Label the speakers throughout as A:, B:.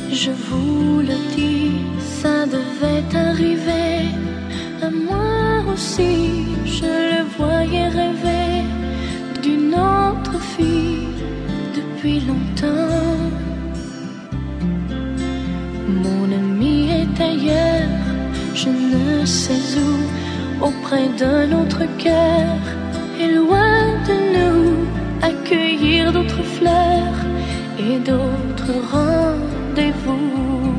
A: Je vous le dis, ça devait arriver à moi aussi. Je le voyais rêver d'une autre fille depuis longtemps. Mon ami est ailleurs, je ne sais où, auprès d'un autre cœur, et loin de nous, accueillir d'autres fleurs et d'autres rendez-vous.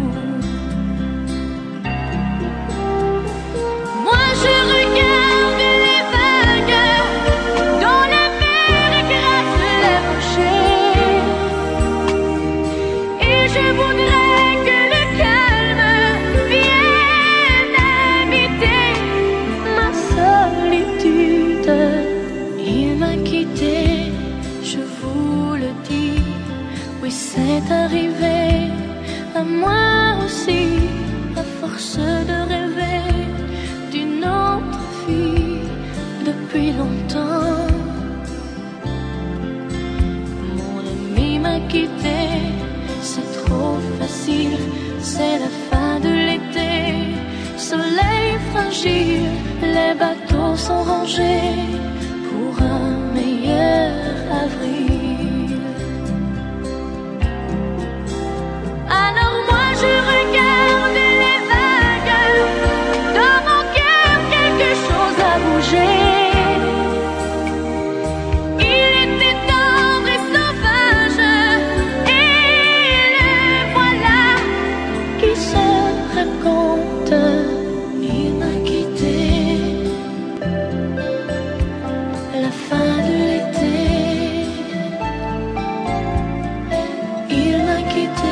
A: Moi je regarde les vagues dont la mer écrase les rochers, et je voudrais que le calme vienne habiter ma solitude. Il m'a quitté, je vous le dis, oui c'est arrivé à moi aussi, à force de rêver d'une autre fille depuis longtemps. Mon ami m'a quitté, c'est trop facile, c'est la fin de l'été, soleil fragile, les bateaux sont rangés pour un meilleur avril. Alors moi je regarde les vagues, dans mon cœur quelque chose a bougé. Il était tendre et sauvage, et le voilà qui se raconte. Il m'a quitté, la fin de l'été. Il m'a quitté.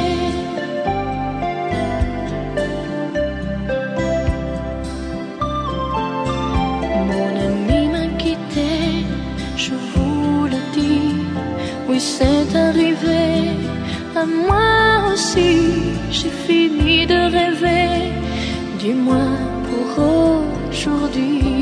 A: Je vous le dis, oui c'est arrivé à moi aussi. J'ai fini de rêver, du moins pour aujourd'hui.